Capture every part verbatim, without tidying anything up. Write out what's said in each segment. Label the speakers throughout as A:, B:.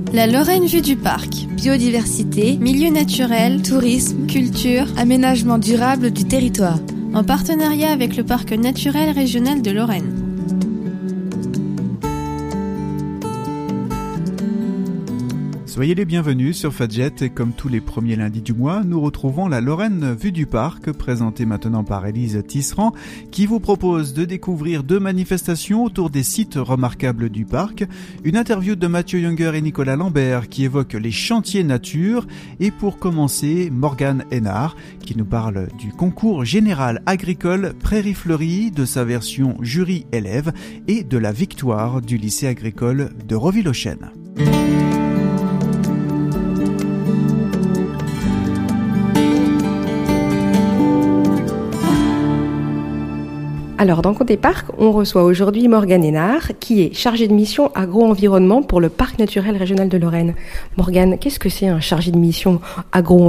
A: La Lorraine vue du parc. Biodiversité, milieu naturel, tourisme, culture, aménagement durable du territoire. En partenariat avec le parc naturel régional de Lorraine.
B: Soyez les bienvenus sur Fadjet et comme tous les premiers lundis du mois, nous retrouvons la Lorraine vue du parc, présentée maintenant par Élise Tisserand, qui vous propose de découvrir deux manifestations autour des sites remarquables du parc, une interview de Mathieu Younger et Nicolas Lambert qui évoquent les chantiers nature et pour commencer, Morgane Hénard qui nous parle du concours général agricole Prairies Fleuries, de sa version jury-élève et de la victoire du lycée agricole de Roville-aux-Chênes.
C: Alors, dans Côté Parc, on reçoit aujourd'hui Morgane Hénard, qui est chargée de mission agro-environnement pour le Parc naturel régional de Lorraine. Morgane, qu'est-ce que c'est un chargé de mission agro-environnement ?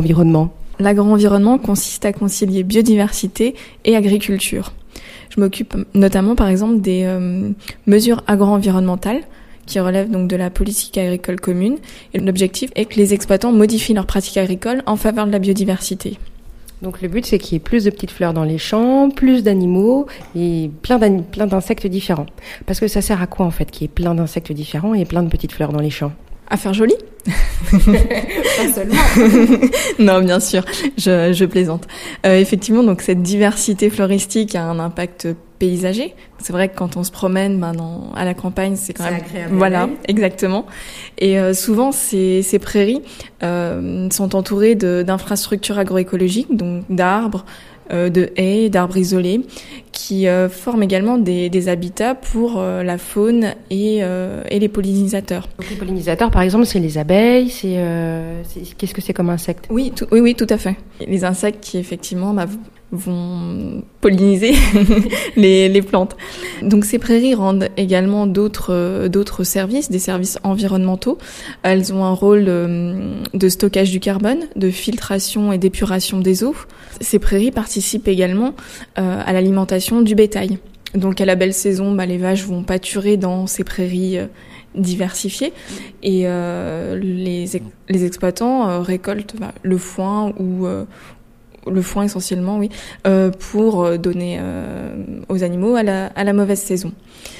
D: L'agro-environnement consiste à concilier biodiversité et agriculture. Je m'occupe notamment, par exemple, des euh, mesures agro-environnementales qui relèvent donc de la politique agricole commune. Et l'objectif est que les exploitants modifient leurs pratiques agricoles en faveur de la biodiversité.
C: Donc le but, c'est qu'il y ait plus de petites fleurs dans les champs, plus d'animaux et plein, plein d'insectes différents. Parce que ça sert à quoi en fait qu'il y ait plein d'insectes différents et plein de petites fleurs dans les champs ?
D: À faire joli.
C: Pas seulement.
D: Non, bien sûr, je, je plaisante. Euh, effectivement, donc cette diversité floristique a un impact paysager. C'est vrai que quand on se promène ben, dans, à la campagne, c'est quand
C: c'est
D: même
C: agréable.
D: Voilà, exactement. Et euh, souvent, ces, ces prairies euh, sont entourées de, d'infrastructures agroécologiques, donc d'arbres, euh, de haies, d'arbres isolés, qui euh, forment également des, des habitats pour euh, la faune et, euh, et les pollinisateurs.
C: Donc les pollinisateurs, par exemple, c'est les abeilles, c'est, euh, c'est qu'est-ce que c'est comme insecte ?
D: Oui, tout, oui, oui, tout à fait. Les insectes qui effectivement bah, vont polliniser les, les plantes. Donc ces prairies rendent également d'autres, d'autres services, des services environnementaux. Elles ont un rôle de stockage du carbone, de filtration et d'épuration des eaux. Ces prairies participent également euh, à l'alimentation du bétail. Donc à la belle saison, bah, les vaches vont pâturer dans ces prairies euh, diversifiées et euh, les, les exploitants euh, récoltent bah, le foin ou euh, le foin essentiellement, oui, euh, pour donner euh, aux animaux à la, à la mauvaise saison.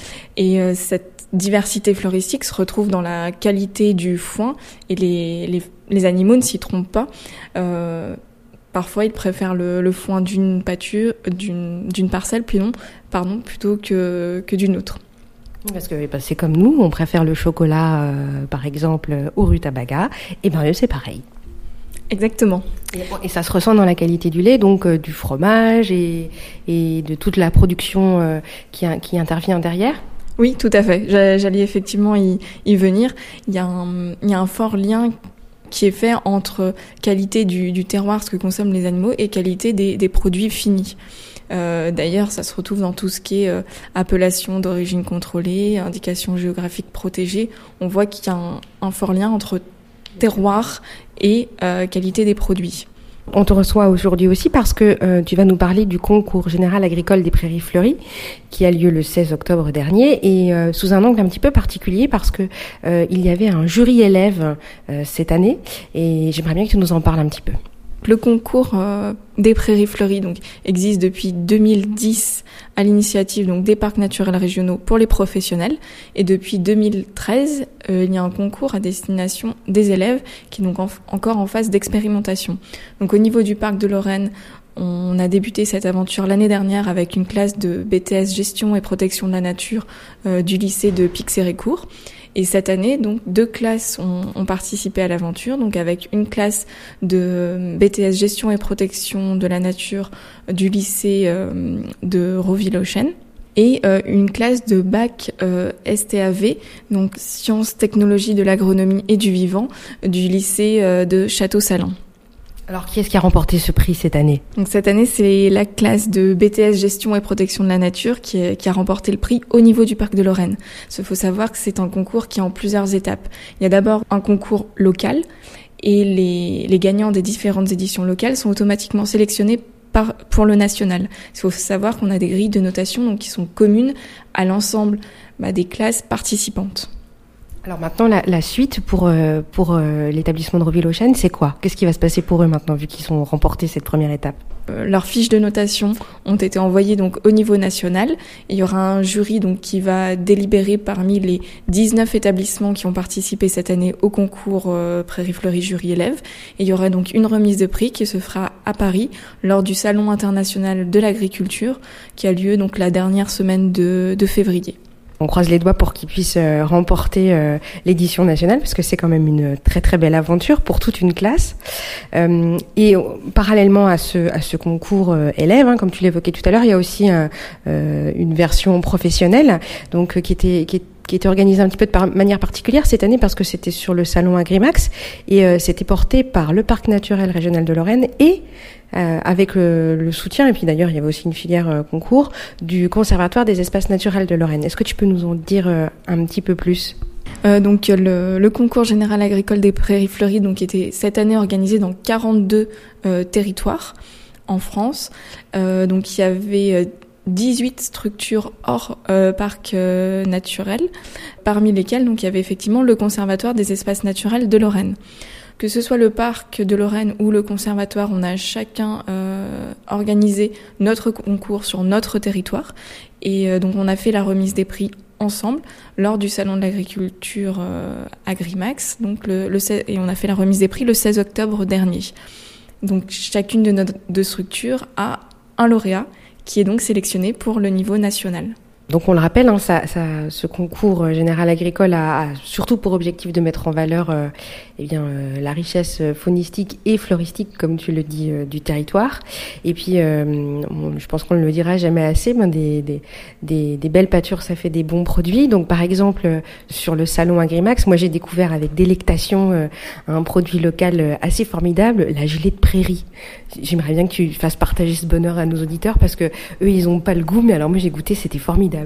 D: Et euh, cette diversité floristique se retrouve dans la qualité du foin et les, les, les animaux ne s'y trompent pas. Euh, parfois, ils préfèrent le, le foin d'une pâture, d'une, d'une parcelle, pardon, pardon, plutôt que, que d'une autre.
C: Parce que bah, c'est comme nous, on préfère le chocolat, euh, par exemple, au rutabaga, et ben eux, c'est pareil.
D: Exactement.
C: Et, et ça se ressent dans la qualité du lait, donc euh, du fromage et, et de toute la production euh, qui, qui intervient derrière.
D: Oui, tout à fait. J'allais effectivement y, y venir. Il y a un, il y a un fort lien qui est fait entre qualité du, du terroir, ce que consomment les animaux, et qualité des, des produits finis. Euh, d'ailleurs, ça se retrouve dans tout ce qui est euh, appellation d'origine contrôlée, indication géographique protégée. On voit qu'il y a un, un fort lien entre terroir et euh, qualité des produits.
C: On te reçoit aujourd'hui aussi parce que euh, tu vas nous parler du concours général agricole des Prairies Fleuries qui a lieu le seize octobre dernier et euh, sous un angle un petit peu particulier parce que euh, il y avait un jury élève euh, cette année et j'aimerais bien que tu nous en parles un petit peu.
D: Le concours euh, des Prairies Fleuries donc existe depuis deux mille dix à l'initiative donc des parcs naturels régionaux pour les professionnels et depuis deux mille treize euh, il y a un concours à destination des élèves qui est donc en, encore en phase d'expérimentation. Donc au niveau du parc de Lorraine, on a débuté cette aventure l'année dernière avec une classe de B T S gestion et protection de la nature euh, du lycée de Pixérécourt. Et cette année, donc, deux classes ont, ont participé à l'aventure, donc avec une classe de B T S gestion et protection de la nature du lycée euh, de Roville-aux-Chênes et euh, une classe de bac euh, S T A V, donc sciences, technologies de l'agronomie et du vivant, du lycée euh, de Château-Salins.
C: Alors, qui est-ce qui a remporté ce prix cette année ?
D: Donc cette année, c'est la classe de B T S Gestion et Protection de la Nature qui, est, qui a remporté le prix au niveau du Parc de Lorraine. Il faut savoir que c'est un concours qui est en plusieurs étapes. Il y a d'abord un concours local et les, les gagnants des différentes éditions locales sont automatiquement sélectionnés par, pour le national. Il faut savoir qu'on a des grilles de notation donc, qui sont communes à l'ensemble bah, des classes participantes.
C: Alors maintenant, la, la suite pour, euh, pour euh, l'établissement de Roville-aux-Chênes, c'est quoi ? Qu'est-ce qui va se passer pour eux maintenant, vu qu'ils ont remporté cette première étape ?
D: Euh, leurs fiches de notation ont été envoyées donc au niveau national. Il y aura un jury donc qui va délibérer parmi les dix-neuf établissements qui ont participé cette année au concours euh, Prairie Fleurie Jury Élèves. Et il y aura donc une remise de prix qui se fera à Paris lors du Salon international de l'agriculture qui a lieu donc la dernière semaine de, de février.
C: On croise les doigts pour qu'ils puissent euh, remporter euh, l'édition nationale, parce que c'est quand même une très très belle aventure pour toute une classe. Euh, et euh, parallèlement à ce à ce concours euh, élève, hein, comme tu l'évoquais tout à l'heure, il y a aussi un, euh, une version professionnelle, donc euh, qui était qui est qui était organisée un petit peu de par- manière particulière cette année parce que c'était sur le salon Agrimax et euh, c'était porté par le Parc naturel régional de Lorraine et euh, avec le, le soutien, et puis d'ailleurs il y avait aussi une filière euh, concours du Conservatoire des espaces naturels de Lorraine. Est-ce que tu peux nous en dire euh, un petit peu plus ?
D: Euh, donc le, le concours général agricole des Prairies Fleuries donc était cette année organisé dans quarante-deux euh, territoires en France. Euh, donc il y avait euh, dix-huit structures hors euh, parc euh, naturel, parmi lesquelles donc il y avait effectivement le Conservatoire des espaces naturels de Lorraine. Que ce soit le parc de Lorraine ou le conservatoire, on a chacun euh, organisé notre concours sur notre territoire et euh, donc on a fait la remise des prix ensemble lors du salon de l'agriculture euh, Agrimax, donc le, le et on a fait la remise des prix le seize octobre dernier. Donc chacune de nos deux structures a un lauréat qui est donc sélectionné pour le niveau national.
C: Donc on le rappelle, hein, ça, ça, ce concours général agricole a, a surtout pour objectif de mettre en valeur euh, eh bien, euh, la richesse faunistique et floristique, comme tu le dis, euh, du territoire. Et puis, euh, on, je pense qu'on ne le dira jamais assez, ben, des, des, des, des belles pâtures, ça fait des bons produits. Donc par exemple, euh, sur le salon Agrimax, moi j'ai découvert avec délectation euh, un produit local euh, assez formidable, la gelée de prairie. J'aimerais bien que tu fasses partager ce bonheur à nos auditeurs parce que eux ils ont pas le goût, mais alors moi j'ai goûté, c'était formidable.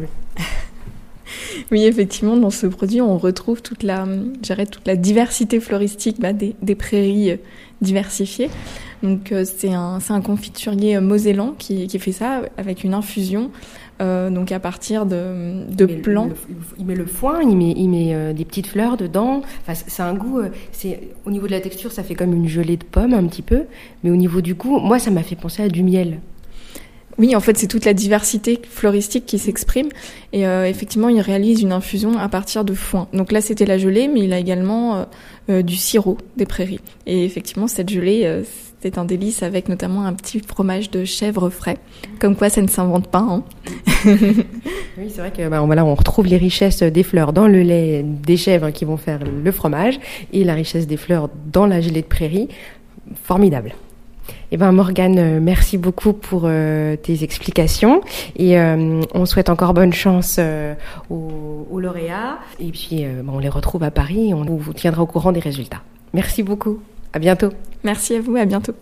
D: Oui, effectivement, dans ce produit, on retrouve toute la, j'arrête toute la diversité floristique bah, des, des prairies diversifiées. Donc, euh, c'est un, c'est un confiturier mosellan qui, qui fait ça avec une infusion. Euh, donc, à partir de, de
C: il
D: plants.
C: Le, le, il met le foin, il met, il met euh, des petites fleurs dedans. Enfin, c'est un goût. Euh, c'est au niveau de la texture, ça fait comme une gelée de pomme un petit peu, mais au niveau du goût, moi, ça m'a fait penser à du miel.
D: Oui, en fait, c'est toute la diversité floristique qui s'exprime. Et euh, effectivement, il réalise une infusion à partir de foin. Donc là, c'était la gelée, mais il a également euh, euh, du sirop des prairies. Et effectivement, cette gelée, euh, c'était un délice avec notamment un petit fromage de chèvre frais. Comme quoi, ça ne s'invente pas. Hein.
C: Oui, c'est vrai que bah, voilà, on retrouve les richesses des fleurs dans le lait des chèvres qui vont faire le fromage et la richesse des fleurs dans la gelée de prairie. Formidable. Eh ben Morgane, merci beaucoup pour euh, tes explications et euh, on souhaite encore bonne chance euh, aux, aux lauréats et puis euh, bon, on les retrouve à Paris et on vous tiendra au courant des résultats. Merci beaucoup, à bientôt.
D: Merci à vous, à bientôt.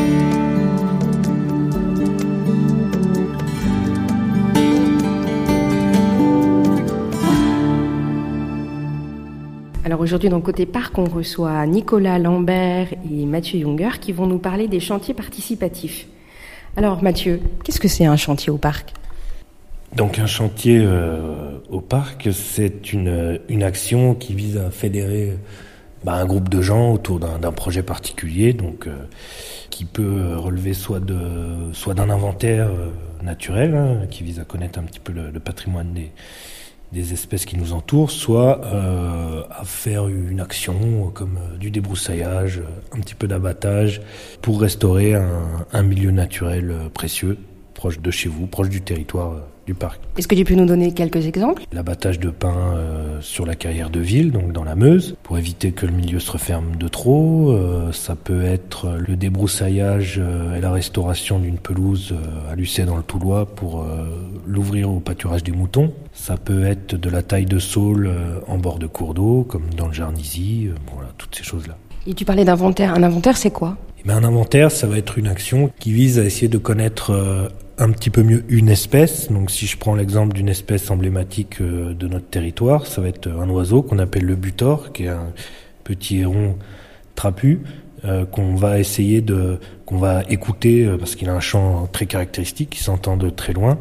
C: Alors aujourd'hui, dans le côté parc, on reçoit Nicolas Lambert et Mathieu Junger qui vont nous parler des chantiers participatifs. Alors Mathieu, qu'est-ce que c'est un chantier au parc ?
E: Donc un chantier euh, au parc, c'est une, une action qui vise à fédérer bah, un groupe de gens autour d'un, d'un projet particulier, donc euh, qui peut relever soit de soit d'un inventaire euh, naturel, hein, qui vise à connaître un petit peu le, le patrimoine des des espèces qui nous entourent, soit euh, à faire une action comme euh, du débroussaillage, un petit peu d'abattage, pour restaurer un, un milieu naturel euh, précieux, proche de chez vous, proche du territoire euh, du parc.
C: Est-ce que tu peux nous donner quelques exemples ?
E: L'abattage de pins euh, sur la carrière de Ville, donc dans la Meuse, pour éviter que le milieu se referme de trop. Euh, ça peut être le débroussaillage euh, et la restauration d'une pelouse euh, à Lucé dans le Toulois pour euh, l'ouvrir au pâturage des moutons. Ça peut être de la taille de saule euh, en bord de cours d'eau, comme dans le Jarnisy, euh, voilà, toutes ces choses-là.
C: Et tu parlais d'inventaire. Un inventaire, c'est quoi ?
E: Eh bien, un inventaire, ça va être une action qui vise à essayer de connaître euh, un petit peu mieux une espèce. Donc si je prends l'exemple d'une espèce emblématique euh, de notre territoire, ça va être un oiseau qu'on appelle le butor, qui est un petit héron trapu, euh, qu'on va essayer de, qu'on va écouter euh, parce qu'il a un chant très caractéristique qui s'entend de très loin.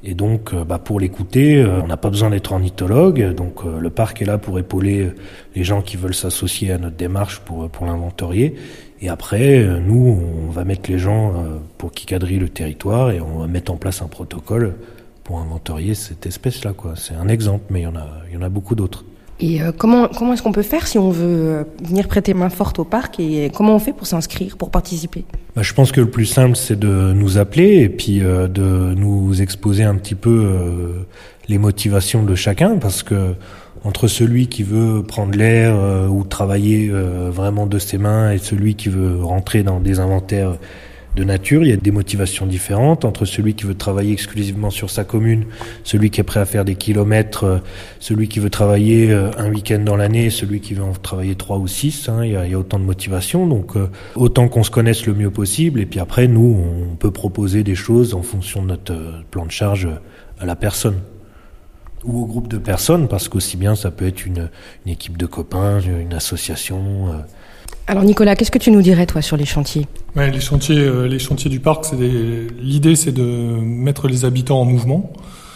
E: Et donc, bah, pour l'écouter, on n'a pas besoin d'être ornithologue. Donc, le parc est là pour épauler les gens qui veulent s'associer à notre démarche pour pour l'inventorier. Et après, nous, on va mettre les gens pour qu'ils quadrillent le territoire et on va mettre en place un protocole pour inventorier cette espèce-là, quoi. C'est un exemple, mais il y en a, il y en a beaucoup d'autres.
C: Et euh, comment comment est-ce qu'on peut faire si on veut venir prêter main forte au parc et comment on fait pour s'inscrire, pour participer ?
E: Bah, je pense que le plus simple, c'est de nous appeler et puis euh, de nous exposer un petit peu euh, les motivations de chacun, parce que entre celui qui veut prendre l'air euh, ou travailler euh, vraiment de ses mains et celui qui veut rentrer dans des inventaires de nature, il y a des motivations différentes entre celui qui veut travailler exclusivement sur sa commune, celui qui est prêt à faire des kilomètres, celui qui veut travailler un week-end dans l'année, celui qui veut en travailler trois ou six. Hein, il y a, il y a autant de motivations, donc euh, autant qu'on se connaisse le mieux possible. Et puis après, nous, on peut proposer des choses en fonction de notre plan de charge à la personne ou au groupe de personnes, parce qu'aussi bien ça peut être une, une équipe de copains, une association. Euh,
C: Alors Nicolas, qu'est-ce que tu nous dirais toi sur les chantiers ?
F: Ouais, les chantiers, euh, les chantiers du parc, c'est des... l'idée c'est de mettre les habitants en mouvement.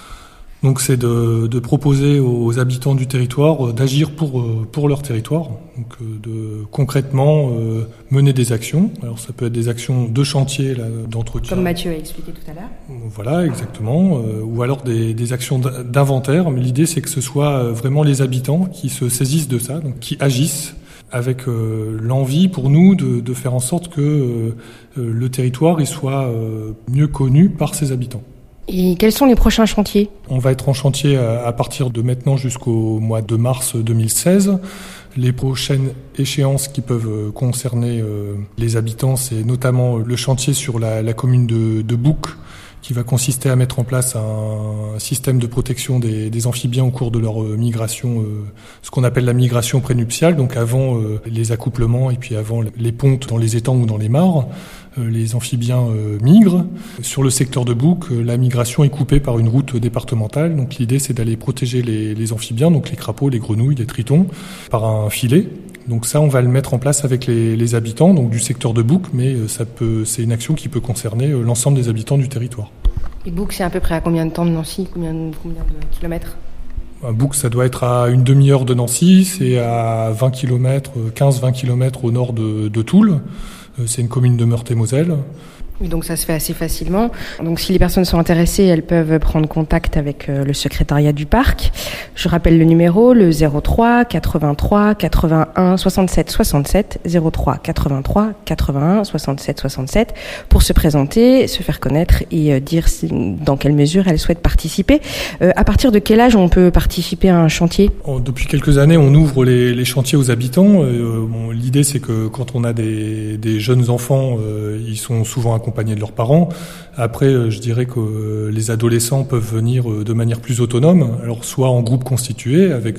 F: Donc c'est de, de proposer aux habitants du territoire euh, d'agir pour euh, pour leur territoire. Donc euh, de concrètement euh, mener des actions. Alors ça peut être des actions de chantier là, d'entretien.
C: Comme Mathieu a expliqué tout à l'heure.
F: Voilà, exactement. Euh, ou alors des, des actions d'inventaire. Mais l'idée c'est que ce soit vraiment les habitants qui se saisissent de ça, donc qui agissent, avec euh, l'envie pour nous de, de faire en sorte que euh, le territoire il soit euh, mieux connu par ses habitants.
C: Et quels sont les prochains chantiers ?
F: On va être en chantier à, à partir de maintenant jusqu'au mois de mars deux mille seize. Les prochaines échéances qui peuvent concerner euh, les habitants, c'est notamment le chantier sur la, la commune de, de Bouc, qui va consister à mettre en place un système de protection des, des amphibiens au cours de leur euh, migration, euh, ce qu'on appelle la migration prénuptiale, donc avant euh, les accouplements et puis avant les pontes dans les étangs ou dans les mares. Euh, les amphibiens euh, migrent. Sur le secteur de Bouc, euh, la migration est coupée par une route départementale, donc l'idée c'est d'aller protéger les, les amphibiens, donc les crapauds, les grenouilles, les tritons, par un filet. Donc ça, on va le mettre en place avec les, les habitants, donc du secteur de Bouc, mais ça peut, c'est une action qui peut concerner l'ensemble des habitants du territoire.
C: Et Bouc, c'est à peu près à combien de temps de Nancy ? Combien, combien de kilomètres ?
F: À Bouc, ça doit être à une demi-heure de Nancy, c'est à vingt kilomètres, quinze à vingt kilomètres au nord de, de Toul. C'est une commune de Meurthe-et-Moselle.
C: Oui, donc ça se fait assez facilement. Donc si les personnes sont intéressées, elles peuvent prendre contact avec euh, le secrétariat du parc. Je rappelle le numéro, le zéro trois quatre-vingt-trois quatre-vingt-un soixante-sept soixante-sept, zéro trois quatre-vingt-trois quatre-vingt-un soixante-sept soixante-sept, pour se présenter, se faire connaître et euh, dire si, dans quelle mesure elles souhaitent participer. Euh, à partir de quel âge on peut participer à un chantier ?
F: Depuis quelques années, on ouvre les, les chantiers aux habitants. Euh, bon, l'idée, c'est que quand on a des, des jeunes enfants, euh, ils sont souvent accompagnés accompagnés de leurs parents. Après, je dirais que les adolescents peuvent venir de manière plus autonome, alors soit en groupe constitué avec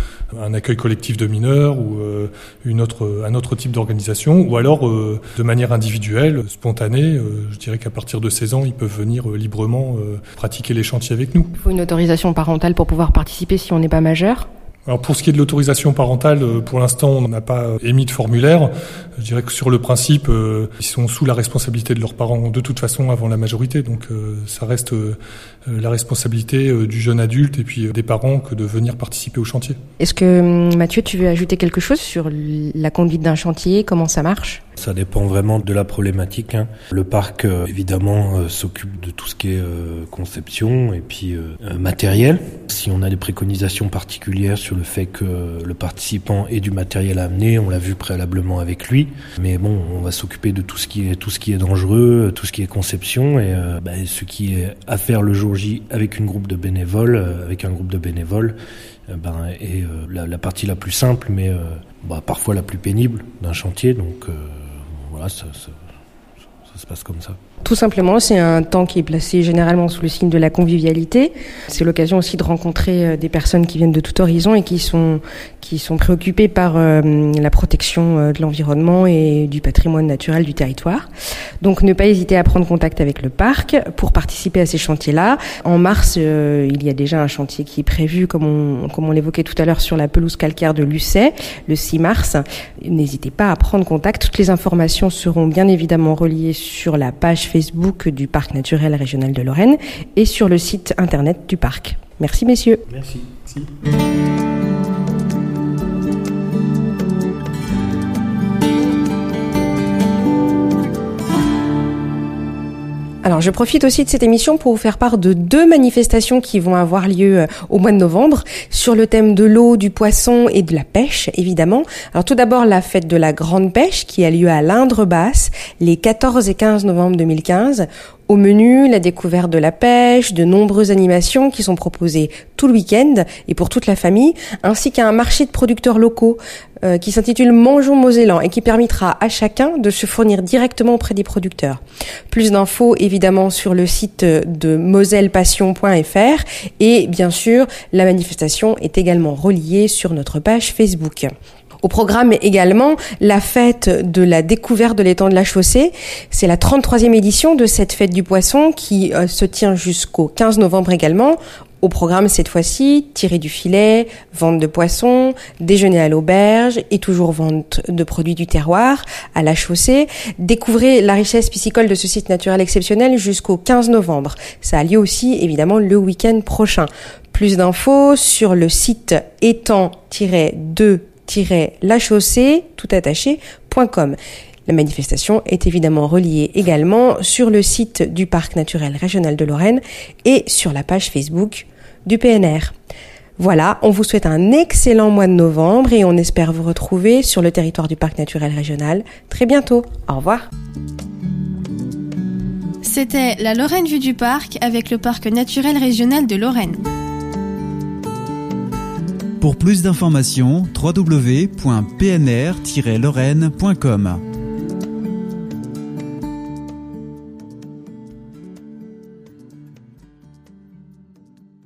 F: un accueil collectif de mineurs ou une autre, un autre type d'organisation, ou alors de manière individuelle, spontanée. Je dirais qu'à partir de seize ans, ils peuvent venir librement pratiquer les chantiers avec nous.
C: Il faut une autorisation parentale pour pouvoir participer si on n'est pas majeur ?
F: Alors pour ce qui est de l'autorisation parentale, pour l'instant on n'a pas émis de formulaire. Je dirais que sur le principe, ils sont sous la responsabilité de leurs parents de toute façon avant la majorité. Donc ça reste la responsabilité du jeune adulte et puis des parents que de venir participer au chantier.
C: Est-ce que Mathieu, tu veux ajouter quelque chose sur la conduite d'un chantier, comment ça marche ?
E: Ça dépend vraiment de la problématique. Hein. Le parc, euh, évidemment, euh, s'occupe de tout ce qui est euh, conception et puis euh, matériel. Si on a des préconisations particulières sur le fait que le participant ait du matériel à amener, on l'a vu préalablement avec lui. Mais bon, on va s'occuper de tout ce qui est tout ce qui est dangereux, tout ce qui est conception et euh, bah, ce qui est à faire le jour J avec une groupe de bénévoles, euh, avec un groupe de bénévoles. Ben, est euh, la, la partie la plus simple, mais euh, bah, parfois la plus pénible d'un chantier. Donc euh, voilà, ça, ça, ça se passe comme ça.
C: Tout simplement, c'est un temps qui est placé généralement sous le signe de la convivialité. C'est l'occasion aussi de rencontrer des personnes qui viennent de tout horizon et qui sont qui sont préoccupées par euh, la protection de l'environnement et du patrimoine naturel du territoire. Donc, ne pas hésiter à prendre contact avec le parc pour participer à ces chantiers-là. En mars, euh, il y a déjà un chantier qui est prévu, comme on comme on l'évoquait tout à l'heure, sur la pelouse calcaire de Lucet, le six mars. N'hésitez pas à prendre contact. Toutes les informations seront bien évidemment reliées sur la page Facebook du Parc naturel régional de Lorraine et sur le site internet du parc. Merci messieurs.
E: Merci.
F: Merci.
C: Alors, je profite aussi de cette émission pour vous faire part de deux manifestations qui vont avoir lieu au mois de novembre sur le thème de l'eau, du poisson et de la pêche, évidemment. Alors, tout d'abord, la fête de la grande pêche qui a lieu à l'Indre-Basse les quatorze et quinze novembre deux mille quinze. Au menu, la découverte de la pêche, de nombreuses animations qui sont proposées tout le week-end et pour toute la famille, ainsi qu'un marché de producteurs locaux euh, qui s'intitule Mangeons Mosellan et qui permettra à chacun de se fournir directement auprès des producteurs. Plus d'infos évidemment sur le site de moselle passion point f r et bien sûr, la manifestation est également reliée sur notre page Facebook. Au programme également la fête de la découverte de l'étang de la Chaussée. C'est la trente-troisième édition de cette fête du poisson qui euh, se tient jusqu'au quinze novembre également. Au programme cette fois-ci, tirer du filet, vente de poissons, déjeuner à l'auberge et toujours vente de produits du terroir à la Chaussée. Découvrez la richesse piscicole de ce site naturel exceptionnel jusqu'au quinze novembre. Ça a lieu aussi évidemment le week-end prochain. Plus d'infos sur le site étang tiret deux tiret la chaussée tout attaché point com. La manifestation est évidemment reliée également sur le site du Parc naturel régional de Lorraine et sur la page Facebook du P N R. Voilà, on vous souhaite un excellent mois de novembre et on espère vous retrouver sur le territoire du Parc naturel régional très bientôt. Au revoir.
A: C'était la Lorraine vue du parc avec le Parc naturel régional de Lorraine.
B: Pour plus d'informations, w w w point p n r tiret lorraine point com.